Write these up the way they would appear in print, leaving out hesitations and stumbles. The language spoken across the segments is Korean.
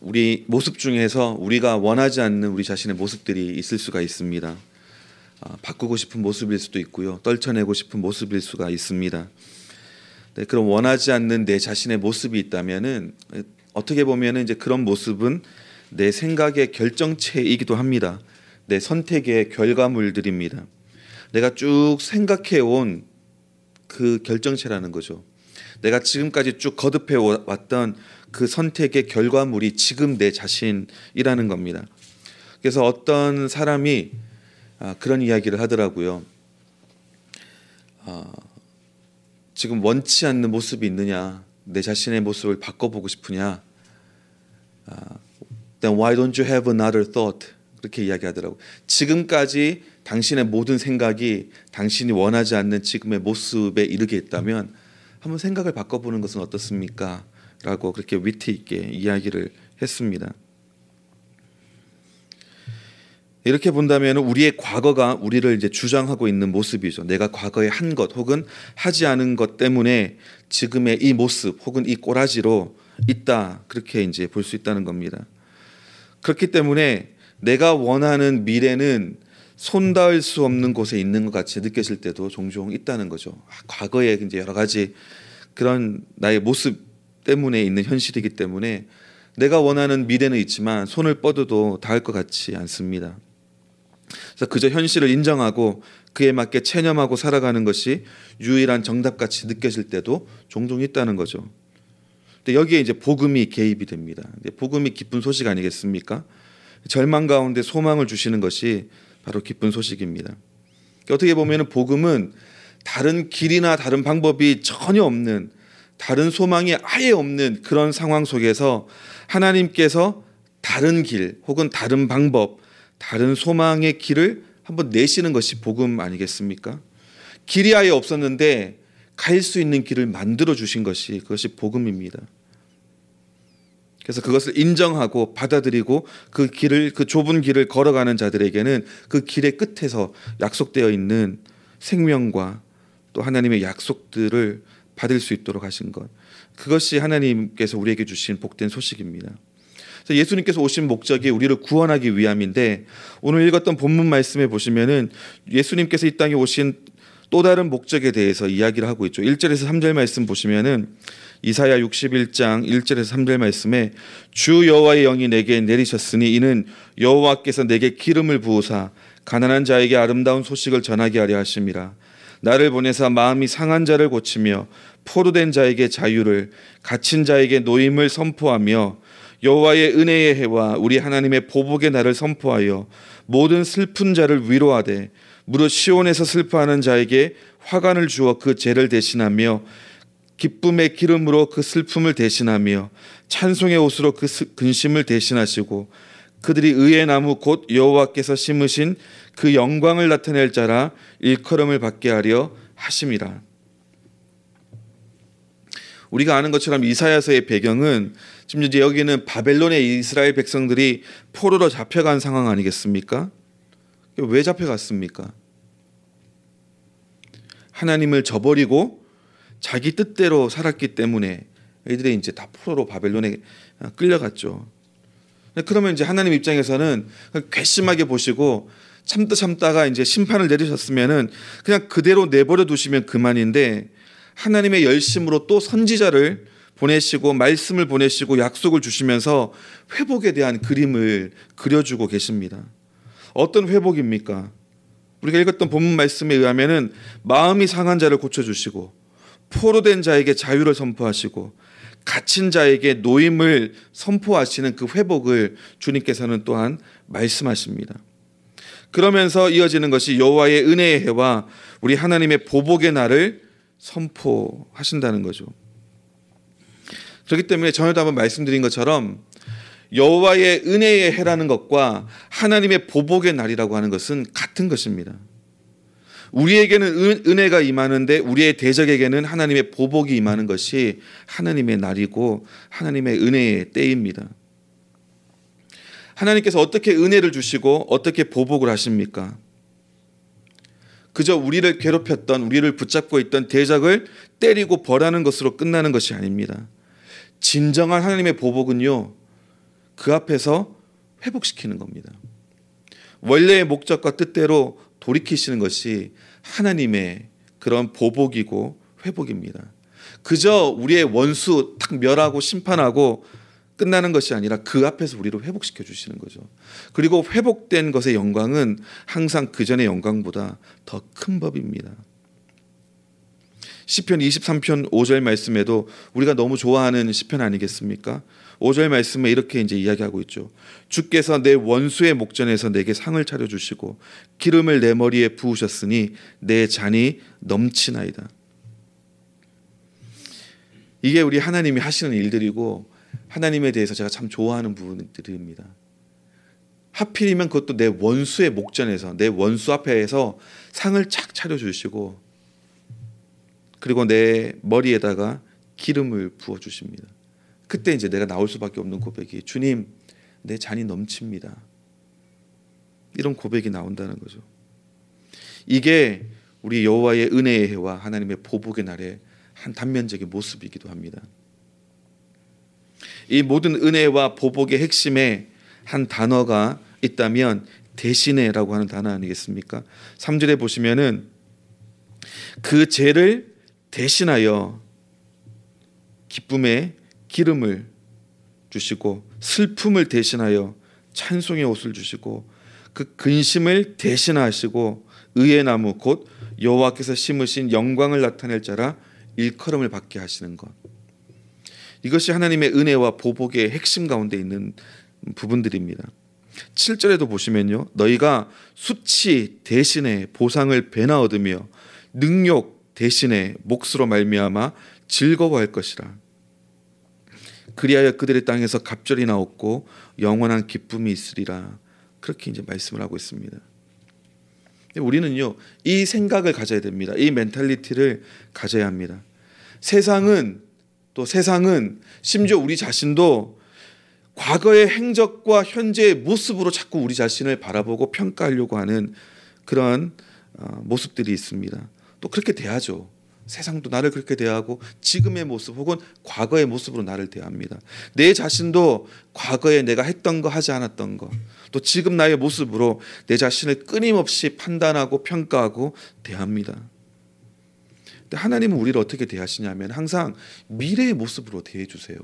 우리 모습 중에서 우리가 원하지 않는 우리 자신의 모습들이 있을 수가 있습니다. 바꾸고 싶은 모습일 수도 있고요. 떨쳐내고 싶은 모습일 수가 있습니다. 네, 그런 원하지 않는 내 자신의 모습이 있다면은 어떻게 보면은 이제 그런 모습은 내 생각의 결정체이기도 합니다. 내 선택의 결과물들입니다. 내가 쭉 생각해 온 그 결정체라는 거죠. 내가 지금까지 쭉 거듭해 왔던 그 선택의 결과물이 지금 내 자신이라는 겁니다. 그래서 어떤 사람이 그런 이야기를 하더라고요. 지금 원치 않는 모습이 있느냐, 내 자신의 모습을 바꿔보고 싶으냐, Then why don't you have another thought? 그렇게 이야기하더라고요. 지금까지 당신의 모든 생각이 당신이 원하지 않는 지금의 모습에 이르게 있다면 한번 생각을 바꿔보는 것은 어떻습니까? 라고 그렇게 위트 있게 이야기를 했습니다. 이렇게 본다면 우리의 과거가 우리를 이제 주장하고 있는 모습이죠. 내가 과거에 한 것 혹은 하지 않은 것 때문에 지금의 이 모습 혹은 이 꼬라지로 있다. 그렇게 이제 볼 수 있다는 겁니다. 그렇기 때문에 내가 원하는 미래는 손닿을 수 없는 곳에 있는 것 같이 느껴질 때도 종종 있다는 거죠. 과거에 이제 여러 가지 그런 나의 모습 때문에 있는 현실이기 때문에 내가 원하는 미래는 있지만 손을 뻗어도 닿을 것 같지 않습니다. 그래서 그저 현실을 인정하고 그에 맞게 체념하고 살아가는 것이 유일한 정답같이 느껴질 때도 종종 있다는 거죠. 근데 여기에 이제 복음이 개입이 됩니다. 복음이 기쁜 소식 아니겠습니까? 절망 가운데 소망을 주시는 것이 바로 기쁜 소식입니다. 어떻게 보면 복음은 다른 길이나 다른 방법이 전혀 없는, 다른 소망이 아예 없는 그런 상황 속에서 하나님께서 다른 길 혹은 다른 방법, 다른 소망의 길을 한번 내시는 것이 복음 아니겠습니까? 길이 아예 없었는데 갈 수 있는 길을 만들어 주신 것이 그것이 복음입니다. 그래서 그것을 인정하고 받아들이고 그 길을, 그 좁은 길을 걸어가는 자들에게는 그 길의 끝에서 약속되어 있는 생명과 또 하나님의 약속들을 받을 수 있도록 하신 것, 그것이 하나님께서 우리에게 주신 복된 소식입니다. 그래서 예수님께서 오신 목적이 우리를 구원하기 위함인데, 오늘 읽었던 본문 말씀에 보시면은 예수님께서 이 땅에 오신 또 다른 목적에 대해서 이야기를 하고 있죠. 1절에서 3절 말씀 보시면은 이사야 61장 1절에서 3절 말씀에 주 여호와의 영이 내게 내리셨으니 이는 여호와께서 내게 기름을 부으사 가난한 자에게 아름다운 소식을 전하게 하려 하심이라. 나를 보내사 마음이 상한 자를 고치며 포로된 자에게 자유를, 갇힌 자에게 노임을 선포하며 여호와의 은혜의 해와 우리 하나님의 보복의 날을 선포하여 모든 슬픈 자를 위로하되 무릇 시온에서 슬퍼하는 자에게 화관을 주어 그 죄를 대신하며 기쁨의 기름으로 그 슬픔을 대신하며 찬송의 옷으로 그 근심을 대신하시고 그들이 의의 나무 곧 여호와께서 심으신 그 영광을 나타낼 자라 일컬음을 받게 하려 하심이라. 우리가 아는 것처럼 이사야서의 배경은 지금 이제 여기는 바벨론의 이스라엘 백성들이 포로로 잡혀간 상황 아니겠습니까? 왜 잡혀갔습니까? 하나님을 저버리고 자기 뜻대로 살았기 때문에 이들이 이제 다 포로로 바벨론에 끌려갔죠. 그러면 이제 하나님 입장에서는 괘씸하게 보시고 참다가 이제 심판을 내리셨으면은 그냥 그대로 내버려 두시면 그만인데, 하나님의 열심으로 또 선지자를 보내시고 말씀을 보내시고 약속을 주시면서 회복에 대한 그림을 그려주고 계십니다. 어떤 회복입니까? 우리가 읽었던 본문 말씀에 의하면은 마음이 상한 자를 고쳐주시고 포로된 자에게 자유를 선포하시고 갇힌 자에게 노임을 선포하시는 그 회복을 주님께서는 또한 말씀하십니다. 그러면서 이어지는 것이 여호와의 은혜의 해와 우리 하나님의 보복의 날을 선포하신다는 거죠. 그렇기 때문에 전에도 한번 말씀드린 것처럼 여호와의 은혜의 해라는 것과 하나님의 보복의 날이라고 하는 것은 같은 것입니다. 우리에게는 은혜가 임하는데 우리의 대적에게는 하나님의 보복이 임하는 것이 하나님의 날이고 하나님의 은혜의 때입니다. 하나님께서 어떻게 은혜를 주시고 어떻게 보복을 하십니까? 그저 우리를 괴롭혔던, 우리를 붙잡고 있던 대적을 때리고 벌하는 것으로 끝나는 것이 아닙니다. 진정한 하나님의 보복은요, 그 앞에서 회복시키는 겁니다. 원래의 목적과 뜻대로 돌이키시는 것이 하나님의 그런 보복이고 회복입니다. 그저 우리의 원수 탁 멸하고 심판하고 끝나는 것이 아니라 그 앞에서 우리를 회복시켜 주시는 거죠. 그리고 회복된 것의 영광은 항상 그전의 영광보다 더 큰 법입니다. 시편 23편 5절 말씀에도 우리가 너무 좋아하는 시편 아니겠습니까? 5절 말씀에 이렇게 이제 이야기하고 있죠. 주께서 내 원수의 목전에서 내게 상을 차려 주시고 기름을 내 머리에 부으셨으니 내 잔이 넘치나이다. 이게 우리 하나님이 하시는 일들이고 하나님에 대해서 제가 참 좋아하는 부분들입니다. 하필이면 그것도 내 원수의 목전에서, 내 원수 앞에서 상을 착 차려주시고 그리고 내 머리에다가 기름을 부어주십니다. 그때 이제 내가 나올 수밖에 없는 고백이 주님, 내 잔이 넘칩니다. 이런 고백이 나온다는 거죠. 이게 우리 여호와의 은혜의 해와 하나님의 보복의 날의 한 단면적인 모습이기도 합니다. 이 모든 은혜와 보복의 핵심에 한 단어가 있다면 대신해라고 하는 단어 아니겠습니까? 3절에 보시면은 그 죄를 대신하여 기쁨의 기름을 주시고 슬픔을 대신하여 찬송의 옷을 주시고 그 근심을 대신하시고 의의 나무 곧 여호와께서 심으신 영광을 나타낼 자라 일컬음을 받게 하시는 것. 이것이 하나님의 은혜와 보복의 핵심 가운데 있는 부분들입니다. 7절에도 보시면요. 너희가 수치 대신에 보상을 배나 얻으며 능욕 대신에 몫으로 말미암아 즐거워할 것이라. 그리하여 그들의 땅에서 갑절이나 얻고 영원한 기쁨이 있으리라. 그렇게 이제 말씀을 하고 있습니다. 우리는요. 이 생각을 가져야 됩니다. 이 멘탈리티를 가져야 합니다. 세상은 심지어 우리 자신도 과거의 행적과 현재의 모습으로 자꾸 우리 자신을 바라보고 평가하려고 하는 그런 모습들이 있습니다. 또 그렇게 대하죠. 세상도 나를 그렇게 대하고 지금의 모습 혹은 과거의 모습으로 나를 대합니다. 내 자신도 과거에 내가 했던 거 하지 않았던 거 또 지금 나의 모습으로 내 자신을 끊임없이 판단하고 평가하고 대합니다. 근데 하나님은 우리를 어떻게 대하시냐면 항상 미래의 모습으로 대해 주세요.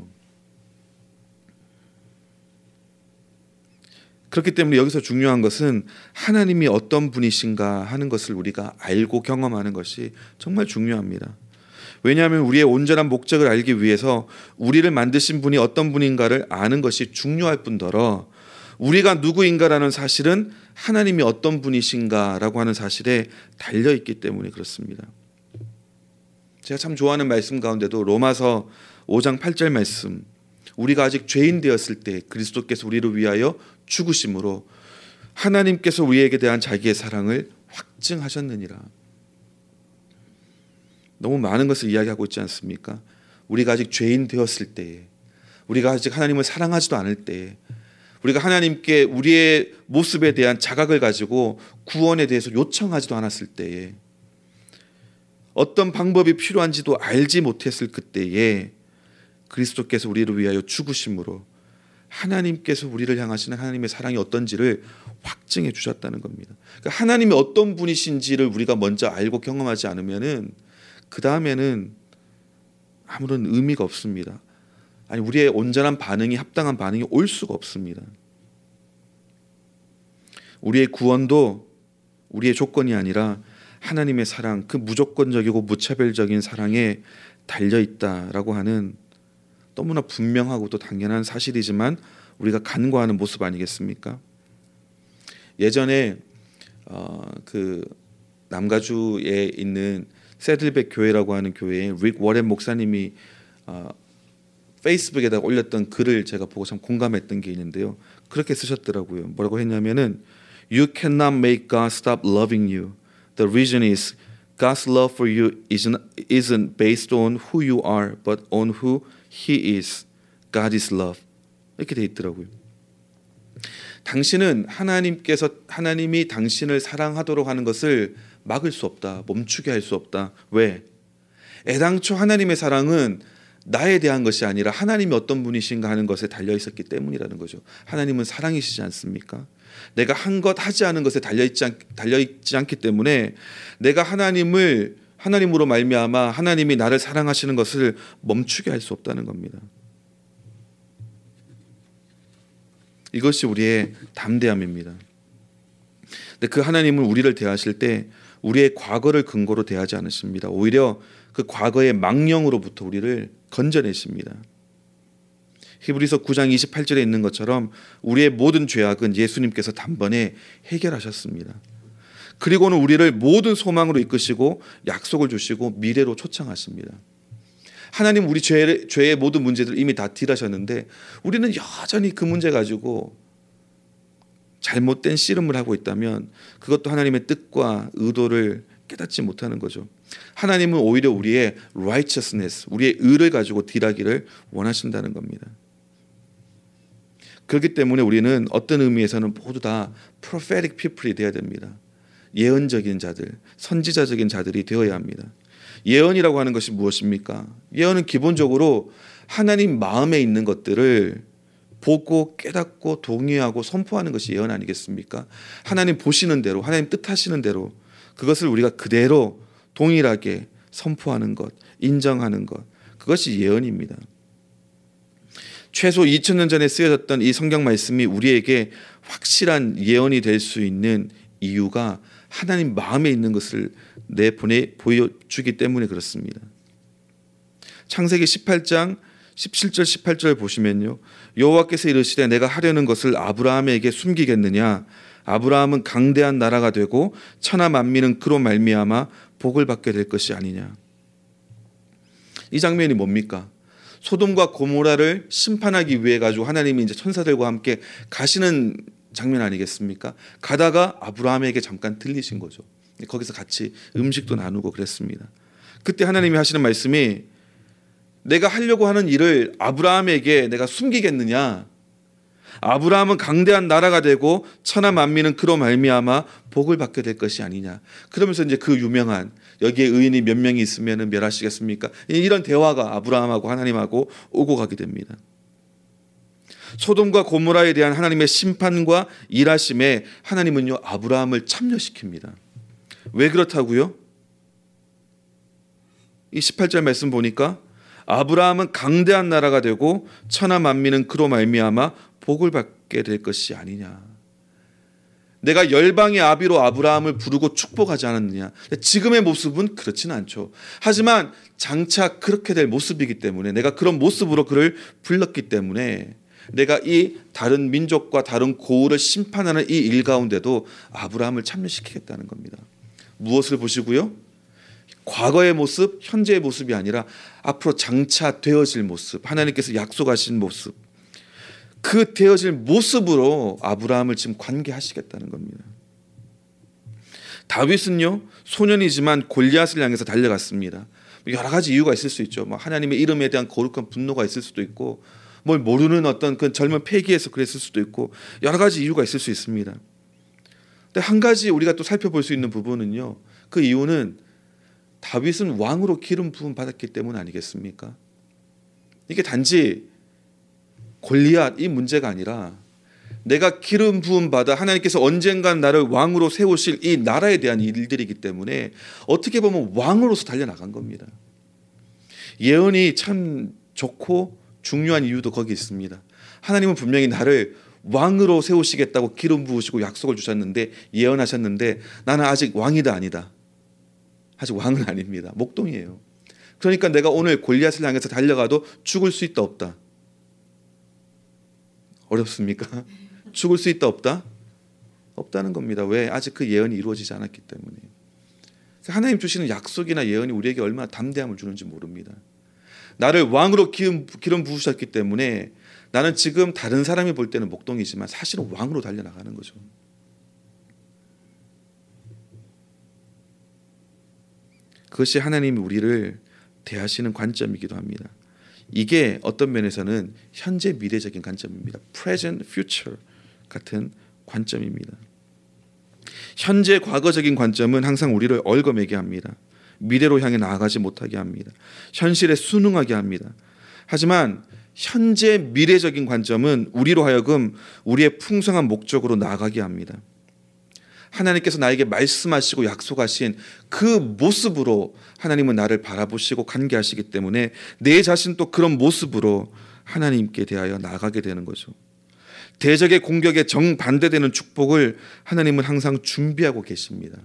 그렇기 때문에 여기서 중요한 것은 하나님이 어떤 분이신가 하는 것을 우리가 알고 경험하는 것이 정말 중요합니다. 왜냐하면 우리의 온전한 목적을 알기 위해서 우리를 만드신 분이 어떤 분인가를 아는 것이 중요할 뿐더러 우리가 누구인가라는 사실은 하나님이 어떤 분이신가라고 하는 사실에 달려있기 때문에 그렇습니다. 제가 참 좋아하는 말씀 가운데도 로마서 5장 8절 말씀, 우리가 아직 죄인 되었을 때 그리스도께서 우리를 위하여 죽으심으로 하나님께서 우리에게 대한 자기의 사랑을 확증하셨느니라. 너무 많은 것을 이야기하고 있지 않습니까? 우리가 아직 죄인 되었을 때에, 우리가 아직 하나님을 사랑하지도 않을 때에, 우리가 하나님께 우리의 모습에 대한 자각을 가지고 구원에 대해서 요청하지도 않았을 때에, 어떤 방법이 필요한지도 알지 못했을 그때에 그리스도께서 우리를 위하여 죽으심으로 하나님께서 우리를 향하시는 하나님의 사랑이 어떤지를 확증해 주셨다는 겁니다. 그러니까 하나님이 어떤 분이신지를 우리가 먼저 알고 경험하지 않으면은 그 다음에는 아무런 의미가 없습니다. 아니 우리의 온전한 반응이 합당한 반응이 올 수가 없습니다. 우리의 구원도 우리의 조건이 아니라 하나님의 사랑, 그 무조건적이고 무차별적인 사랑에 달려 있다라고 하는 너무나 분명하고 또 당연한 사실이지만 우리가 간과하는 모습 아니겠습니까? 예전에 그 남가주에 있는 세들백 교회라고 하는 교회에 릭 워렌 목사님이 페이스북에다가 올렸던 글을 제가 보고 참 공감했던 게 있는데요. 그렇게 쓰셨더라고요. 뭐라고 했냐면은 You cannot make God stop loving you. The reason is God's love for you isn't based on who you are, but on who He is. God is love. 이렇게 돼 있더라고요. 당신은 하나님이 당신을 사랑하도록 하는 것을 막을 수 없다. 멈추게 할 수 없다. 왜? 애당초 하나님의 사랑은 나에 대한 것이 아니라 하나님이 어떤 분이신가 하는 것에 달려 있었기 때문이라는 거죠. 하나님은 사랑이시지 않습니까? 내가 한 것 하지 않은 것에 달려 있지 않기 때문에 내가 하나님으로 말미암아 하나님이 나를 사랑하시는 것을 멈추게 할 수 없다는 겁니다. 이것이 우리의 담대함입니다. 근데 그 하나님은 우리를 대하실 때 우리의 과거를 근거로 대하지 않으십니다. 오히려 그 과거의 망령으로부터 우리를 건져내십니다. 히브리서 9장 28절에 있는 것처럼 우리의 모든 죄악은 예수님께서 단번에 해결하셨습니다. 그리고는 우리를 모든 소망으로 이끄시고 약속을 주시고 미래로 초청하십니다. 하나님 우리 죄의 모든 문제들 이미 다 딜하셨는데 우리는 여전히 그 문제 가지고 잘못된 씨름을 하고 있다면 그것도 하나님의 뜻과 의도를 깨닫지 못하는 거죠. 하나님은 오히려 우리의 righteousness, 우리의 의를 가지고 딜하기를 원하신다는 겁니다. 그렇기 때문에 우리는 어떤 의미에서는 모두 다 prophetic people이 되어야 됩니다. 예언적인 자들, 선지자적인 자들이 되어야 합니다. 예언이라고 하는 것이 무엇입니까? 예언은 기본적으로 하나님 마음에 있는 것들을 보고 깨닫고 동의하고 선포하는 것이 예언 아니겠습니까? 하나님 보시는 대로, 하나님 뜻하시는 대로 그것을 우리가 그대로 동일하게 선포하는 것, 인정하는 것, 그것이 예언입니다. 최소 2000년 전에 쓰여졌던 이 성경 말씀이 우리에게 확실한 예언이 될 수 있는 이유가 하나님 마음에 있는 것을 보여주기 때문에 그렇습니다. 창세기 18장 17절 18절 보시면요, 여호와께서 이르시되 내가 하려는 것을 아브라함에게 숨기겠느냐? 아브라함은 강대한 나라가 되고 천하 만민은 그로 말미암아 복을 받게 될 것이 아니냐. 이 장면이 뭡니까? 소돔과 고모라를 심판하기 위해 가지고 하나님이 이제 천사들과 함께 가시는 장면 아니겠습니까? 가다가 아브라함에게 잠깐 들리신 거죠. 거기서 같이 음식도 나누고 그랬습니다. 그때 하나님이 하시는 말씀이 내가 하려고 하는 일을 아브라함에게 내가 숨기겠느냐? 아브라함은 강대한 나라가 되고 천하 만민은 그로 말미암아 복을 받게 될 것이 아니냐. 그러면서 이제 그 유명한 여기에 의인이 몇 명이 있으면 멸하시겠습니까? 이런 대화가 아브라함하고 하나님하고 오고 가게 됩니다. 소돔과 고모라에 대한 하나님의 심판과 일하심에 하나님은요 아브라함을 참여시킵니다. 왜 그렇다고요? 이 18절 말씀 보니까 아브라함은 강대한 나라가 되고 천하 만민은 그로 말미암아 복을 받게 될 것이 아니냐. 내가 열방의 아비로 아브라함을 부르고 축복하지 않았느냐. 지금의 모습은 그렇지는 않죠. 하지만 장차 그렇게 될 모습이기 때문에 내가 그런 모습으로 그를 불렀기 때문에 내가 이 다른 민족과 다른 고을을 심판하는 이 일 가운데도 아브라함을 참여시키겠다는 겁니다. 무엇을 보시고요? 과거의 모습, 현재의 모습이 아니라 앞으로 장차 되어질 모습, 하나님께서 약속하신 모습, 그 되어질 모습으로 아브라함을 지금 관계하시겠다는 겁니다. 다윗은요 소년이지만 골리앗을 향해서 달려갔습니다. 여러 가지 이유가 있을 수 있죠. 하나님의 이름에 대한 거룩한 분노가 있을 수도 있고, 뭘 모르는 어떤 그 젊은 패기에서 그랬을 수도 있고, 여러 가지 이유가 있을 수 있습니다. 근데 한 가지 우리가 또 살펴볼 수 있는 부분은요, 그 이유는 다윗은 왕으로 기름 부음 받았기 때문 아니겠습니까? 이게 단지 골리앗 이 문제가 아니라 내가 기름 부음 받아 하나님께서 언젠간 나를 왕으로 세우실 이 나라에 대한 일들이기 때문에 어떻게 보면 왕으로서 달려나간 겁니다. 예언이 참 좋고 중요한 이유도 거기 있습니다. 하나님은 분명히 나를 왕으로 세우시겠다고 기름 부으시고 약속을 주셨는데, 예언하셨는데 나는 아직 왕이다 아니다. 아직 왕은 아닙니다. 목동이에요. 그러니까 내가 오늘 골리앗을 향해서 달려가도 죽을 수 있다 없다. 어렵습니까? 죽을 수 있다 없다? 없다는 겁니다. 왜? 아직 그 예언이 이루어지지 않았기 때문에. 하나님 주시는 약속이나 예언이 우리에게 얼마나 담대함을 주는지 모릅니다. 나를 왕으로 기름 부으셨기 때문에 나는 지금 다른 사람이 볼 때는 목동이지만 사실은 왕으로 달려나가는 거죠. 그것이 하나님이 우리를 대하시는 관점이기도 합니다. 이게 어떤 면에서는 현재 미래적인 관점입니다. present, future 같은 관점입니다. 현재 과거적인 관점은 항상 우리를 얽어매게 합니다. 미래로 향해 나아가지 못하게 합니다. 현실에 순응하게 합니다. 하지만 현재 미래적인 관점은 우리로 하여금 우리의 풍성한 목적으로 나아가게 합니다. 하나님께서 나에게 말씀하시고 약속하신 그 모습으로 하나님은 나를 바라보시고 관계하시기 때문에 내 자신도 그런 모습으로 하나님께 대하여 나아가게 되는 거죠. 대적의 공격에 정반대되는 축복을 하나님은 항상 준비하고 계십니다.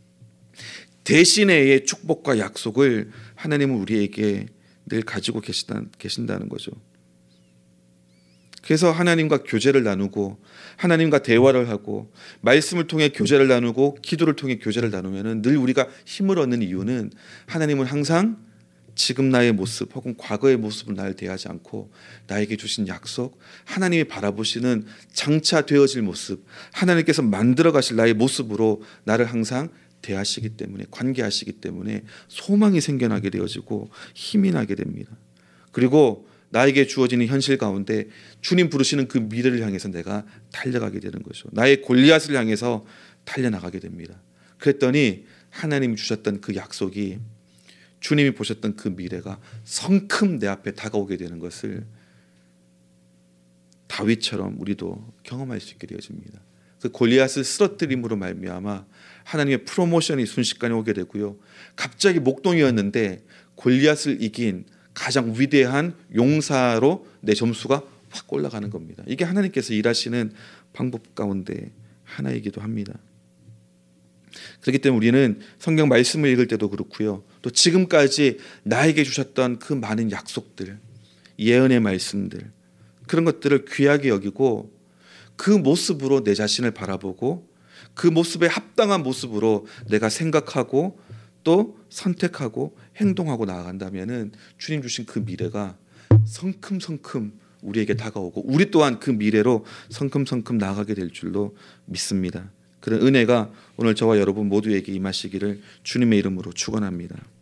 대신의 축복과 약속을 하나님은 우리에게 늘 가지고 계신다는 거죠. 그래서 하나님과 교제를 나누고 하나님과 대화를 하고 말씀을 통해 교제를 나누고 기도를 통해 교제를 나누면 늘 우리가 힘을 얻는 이유는 하나님은 항상 지금 나의 모습 혹은 과거의 모습으로 나를 대하지 않고 나에게 주신 약속, 하나님이 바라보시는 장차 되어질 모습, 하나님께서 만들어 가실 나의 모습으로 나를 항상 대하시기 때문에, 관계하시기 때문에 소망이 생겨나게 되어지고 힘이 나게 됩니다. 그리고 나에게 주어지는 현실 가운데 주님 부르시는 그 미래를 향해서 내가 달려가게 되는 거죠. 나의 골리앗을 향해서 달려나가게 됩니다. 그랬더니 하나님이 주셨던 그 약속이, 주님이 보셨던 그 미래가 성큼 내 앞에 다가오게 되는 것을 다윗처럼 우리도 경험할 수 있게 되어집니다. 그 골리앗을 쓰러뜨림으로 말미암아 하나님의 프로모션이 순식간에 오게 되고요. 갑자기 목동이었는데 골리앗을 이긴 가장 위대한 용사로 내 점수가 확 올라가는 겁니다. 이게 하나님께서 일하시는 방법 가운데 하나이기도 합니다. 그렇기 때문에 우리는 성경 말씀을 읽을 때도 그렇고요. 또 지금까지 나에게 주셨던 그 많은 약속들, 예언의 말씀들, 그런 것들을 귀하게 여기고 그 모습으로 내 자신을 바라보고 그 모습에 합당한 모습으로 내가 생각하고 또 선택하고 행동하고 나아간다면은 주님 주신 그 미래가 성큼성큼 우리에게 다가오고 우리 또한 그 미래로 성큼성큼 나아가게 될 줄로 믿습니다. 그런 은혜가 오늘 저와 여러분 모두에게 임하시기를 주님의 이름으로 축원합니다.